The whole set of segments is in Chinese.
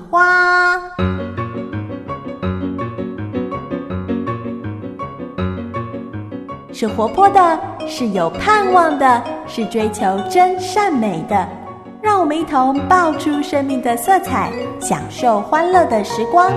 花。是活泼的，是有盼望的，是追求真善美的。让我们一同爆出生命的色彩，享受欢乐的时光。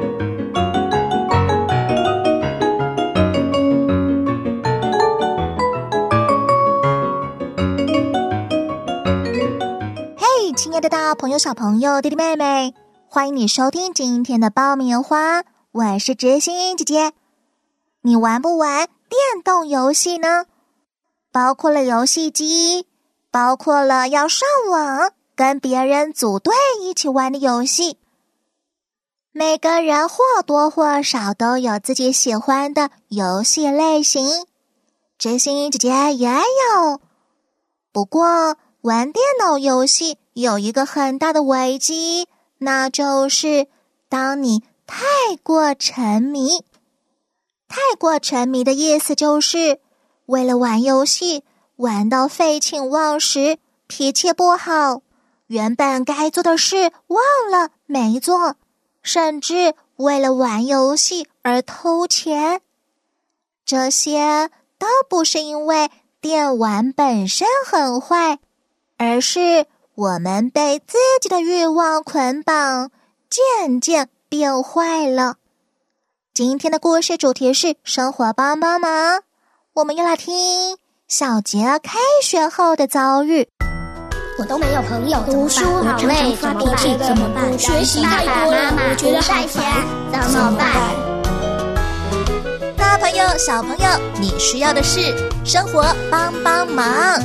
嘿，亲爱的大朋友、小朋友、弟弟妹妹，欢迎你收听今天的爆米花，我是知心姐姐。你玩不玩电动游戏呢？包括了游戏机，包括了要上网跟别人组队一起玩的游戏。每个人或多或少都有自己喜欢的游戏类型，知心姐姐也有。不过玩电脑游戏有一个很大的危机，那就是当你太过沉迷。太过沉迷的意思就是为了玩游戏玩到废寝忘食，脾气不好，原本该做的事忘了没做，甚至为了玩游戏而偷钱。这些都不是因为电玩本身很坏，而是我们被自己的欲望捆绑，渐渐变坏了。今天的故事主题是生活帮帮忙，我们要来听小杰开学后的遭遇。 我都没有朋友，读书好累，怎么办？怎么办？学习太多了，我觉得好烦，怎么办？ 大朋友、小朋友，你需要的是生活帮帮忙。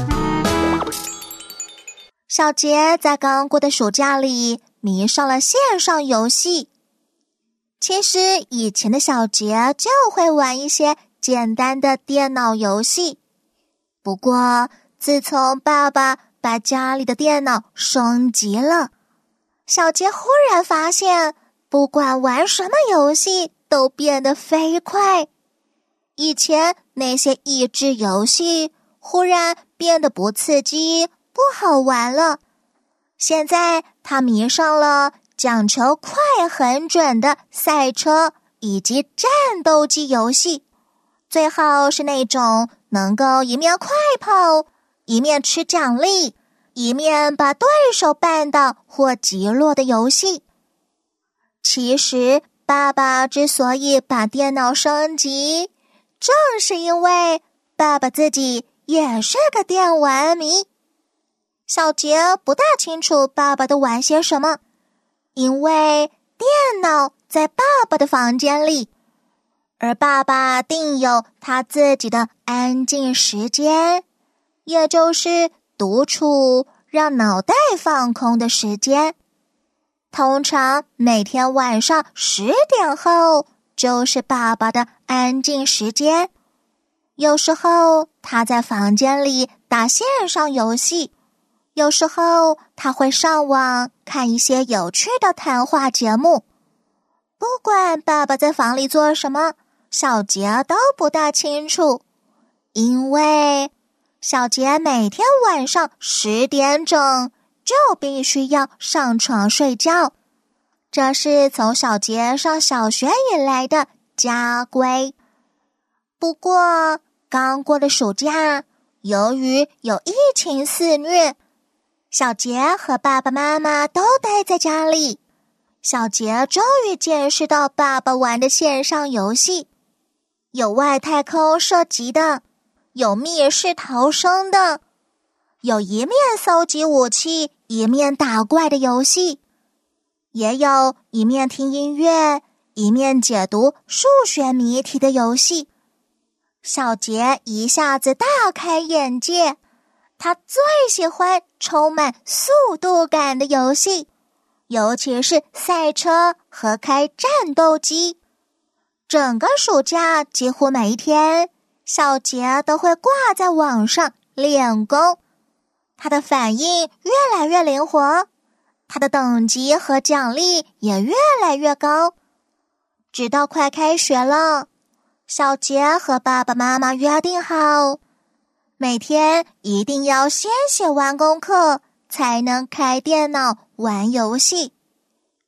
小杰在刚过的暑假里迷上了线上游戏。其实以前的小杰就会玩一些简单的电脑游戏，不过自从爸爸把家里的电脑升级了，小杰忽然发现不管玩什么游戏都变得飞快。以前那些益智游戏忽然变得不刺激不好玩了，现在他迷上了讲求快很准的赛车以及战斗机游戏，最好是那种能够一面快跑，一面吃奖励，一面把对手绊倒或击落的游戏。其实爸爸之所以把电脑升级，正是因为爸爸自己也是个电玩迷。小杰不大清楚爸爸都玩些什么，因为电脑在爸爸的房间里，而爸爸定有他自己的安静时间，也就是独处让脑袋放空的时间。通常每天晚上10点后就是爸爸的安静时间。有时候他在房间里打线上游戏，有时候他会上网看一些有趣的谈话节目。不管爸爸在房里做什么，小杰都不大清楚，因为小杰每天晚上10点整就必须要上床睡觉，这是从小杰上小学以来的家规。不过刚过的暑假，由于有疫情肆虐，小杰和爸爸妈妈都待在家里。小杰终于见识到爸爸玩的线上游戏，有外太空射击的，有密室逃生的，有一面搜集武器一面打怪的游戏，也有一面听音乐一面解读数学谜题的游戏。小杰一下子大开眼界，他最喜欢充满速度感的游戏，尤其是赛车和开战斗机。整个暑假几乎每一天，小杰都会挂在网上练功。他的反应越来越灵活，他的等级和奖励也越来越高。直到快开学了，小杰和爸爸妈妈约定好，每天一定要先写完功课，才能开电脑玩游戏。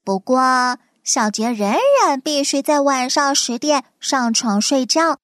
不过小杰仍然必须在晚上10点上床睡觉。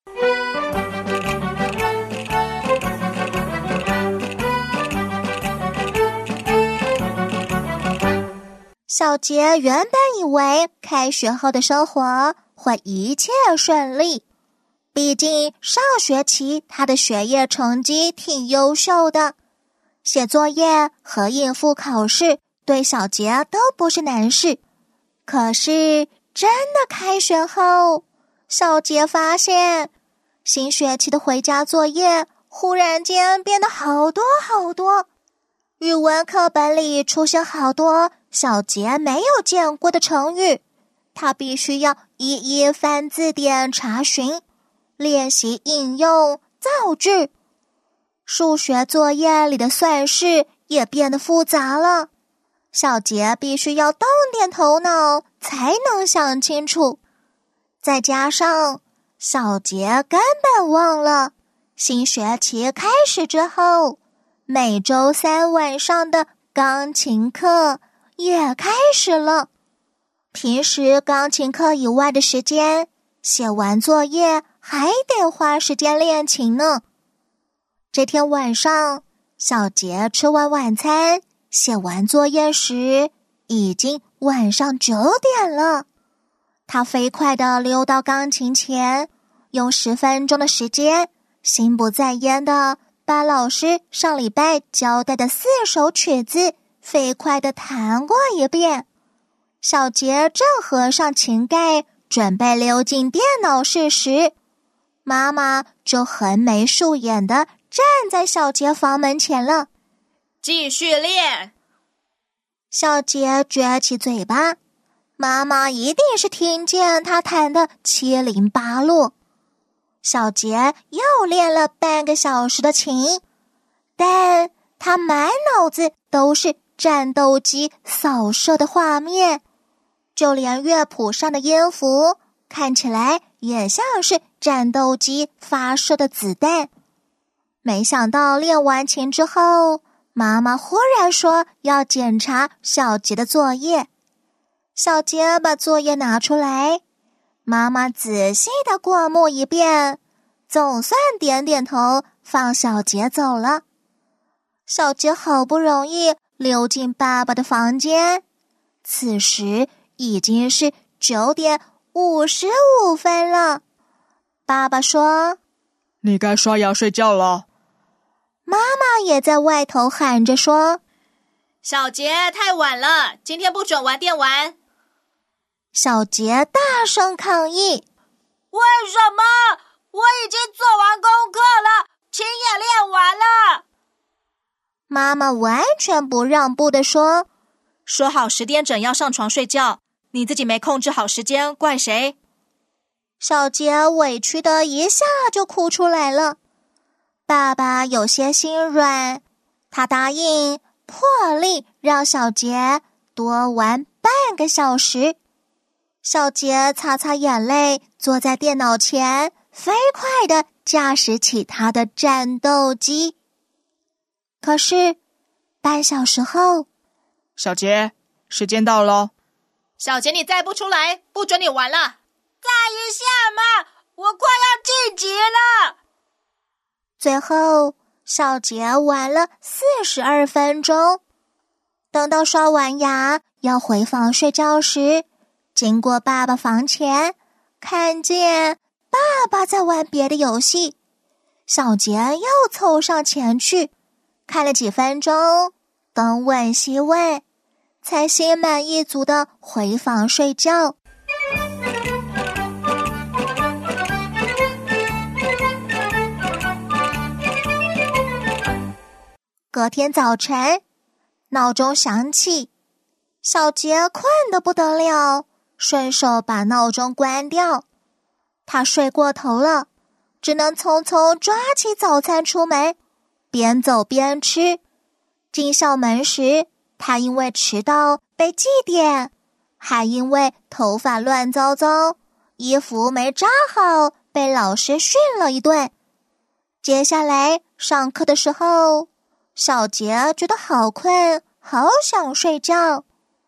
小杰原本以为开学后的生活会一切顺利，毕竟上学期他的学业成绩挺优秀的，写作业和应付考试对小杰都不是难事。可是真的开学后，小杰发现新学期的回家作业忽然间变得好多好多，语文课本里出现好多小杰没有见过的成语，他必须要一一翻字典查询，练习应用造句。数学作业里的算式也变得复杂了，小杰必须要动点头脑才能想清楚。再加上小杰根本忘了新学期开始之后，每周3晚上的钢琴课也开始了。平时钢琴课以外的时间，写完作业还得花时间练琴呢。这天晚上，小杰吃完晚餐，写完作业时，已经晚上9点了。他飞快地溜到钢琴前，用10分钟的时间，心不在焉地把老师上礼拜交代的4首曲子飞快地弹过一遍。小杰正合上琴盖，准备溜进电脑室时，妈妈就横眉竖眼地站在小杰房门前了。 继续练。 小杰撅起嘴巴，妈妈一定是听见他弹得七零八落。小杰又练了半个小时的琴，但他满脑子都是战斗机扫射的画面，就连乐谱上的音符看起来也像是战斗机发射的子弹。没想到练完琴之后，妈妈忽然说要检查小杰的作业。小杰把作业拿出来，妈妈仔细地过目一遍，总算点点头，放小杰走了。小杰好不容易溜进爸爸的房间，此时已经是9点55分了。爸爸说：“ 你该刷牙睡觉了。” 妈妈也在外头喊着说：“ 小杰太晚了，今天不准玩电玩。” 小杰大声抗议：“ 为什么？我已经做完功课了，琴也练完了。” 妈妈完全不让步地说：“ 说好10点整要上床睡觉，你自己没控制好时间，怪谁？” 小杰委屈的一下就哭出来了。爸爸有些心软，他答应破例让小杰多玩半个小时。小杰擦擦眼泪，坐在电脑前，飞快地驾驶起他的战斗机。可是半小时后， 小杰，时间到咯。 小杰，你再不出来，不准你玩了。 再一下嘛，我快要晋级了。 最后，小杰玩了42分钟。等到刷完牙要回房睡觉时，经过爸爸房前，看见爸爸在玩别的游戏，小杰又凑上前去，看了几分钟，东问西问，才心满意足地回房睡觉。隔天早晨，闹钟响起，小杰困得不得了，顺手把闹钟关掉。他睡过头了，只能匆匆抓起早餐出门，边走边吃。进校门时，他因为迟到被记点，还因为头发乱糟糟，衣服没扎好，被老师训了一顿。接下来上课的时候，小杰觉得好困，好想睡觉。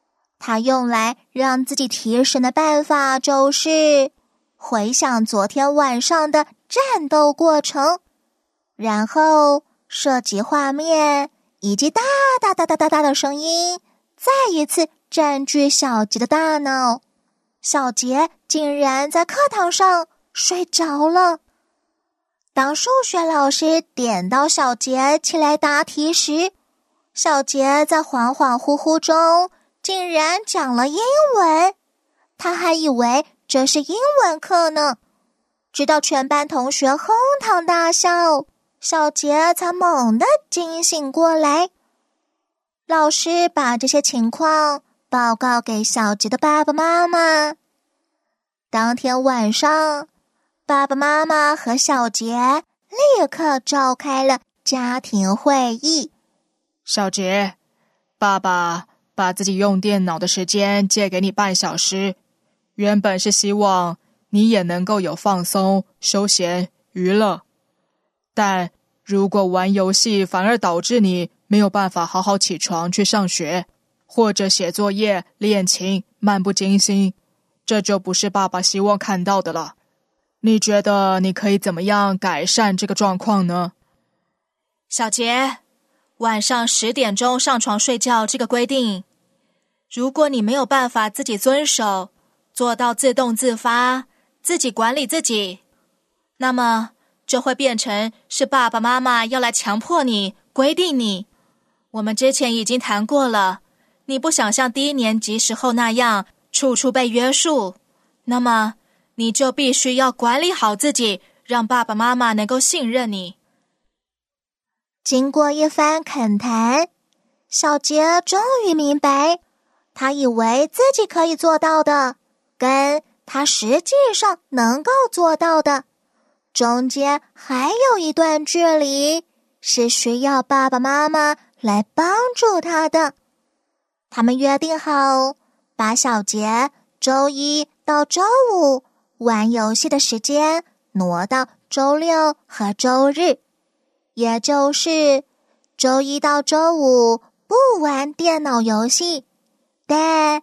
他用来让自己提神的办法就是回想昨天晚上的战斗过程，然后射击画面以及大的声音再一次占据小杰的大脑。小杰竟然在课堂上睡着了。当数学老师点到小杰起来答题时，小杰在恍恍惚惚中竟然讲了英文，他还以为这是英文课呢。直到全班同学哄堂大笑，小杰才猛地惊醒过来。老师把这些情况报告给小杰的爸爸妈妈。当天晚上，爸爸妈妈和小杰立刻召开了家庭会议。 小杰，爸爸把自己用电脑的时间借给你半小时，原本是希望你也能够有放松、休闲、娱乐。但如果玩游戏反而导致你没有办法好好起床去上学，或者写作业、练琴，漫不经心，这就不是爸爸希望看到的了。你觉得你可以怎么样改善这个状况呢？ 小杰，晚上10点钟上床睡觉这个规定，如果你没有办法自己遵守，做到自动自发，自己管理自己，那么就会变成是爸爸妈妈要来强迫你、规定你。我们之前已经谈过了，你不想像低年级时候那样处处被约束，那么你就必须要管理好自己，让爸爸妈妈能够信任你。 经过一番恳谈，小杰终于明白，他以为自己可以做到的，跟他实际上能够做到的，中间还有一段距离，是需要爸爸妈妈来帮助他的。他们约定好，把小杰周一到周五玩游戏的时间挪到周六和周日，也就是周一到周五不玩电脑游戏，但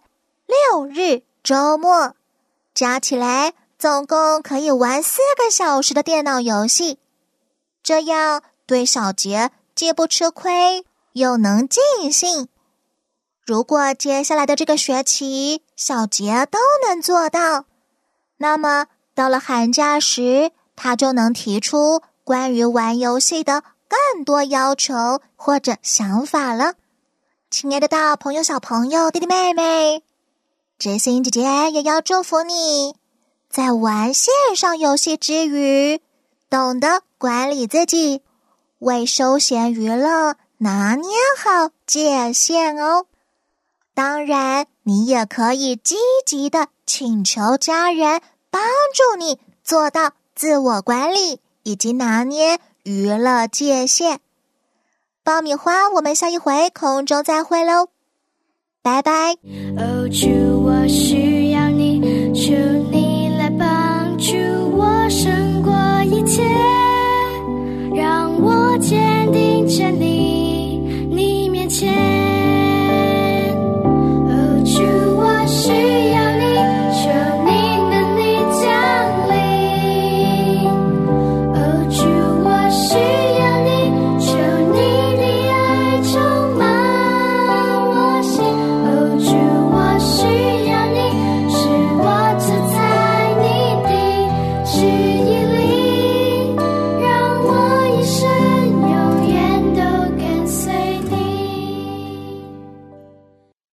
6日周末加起来总共可以玩4个小时的电脑游戏，这样对小杰既不吃亏，又能尽兴。如果接下来的这个学期小杰都能做到，那么到了寒假时，他就能提出关于玩游戏的更多要求或者想法了。亲爱的大朋友、小朋友、弟弟妹妹，知心姐姐也要祝福你，在玩线上游戏之余，懂得管理自己，为休闲娱乐拿捏好界限哦。当然，你也可以积极的请求家人帮助你做到自我管理以及拿捏娱乐界限。爆米花，我们下一回空中再会喽，拜拜。 哦，主，我需要你，求你来帮助我胜过一切，让我坚定着你。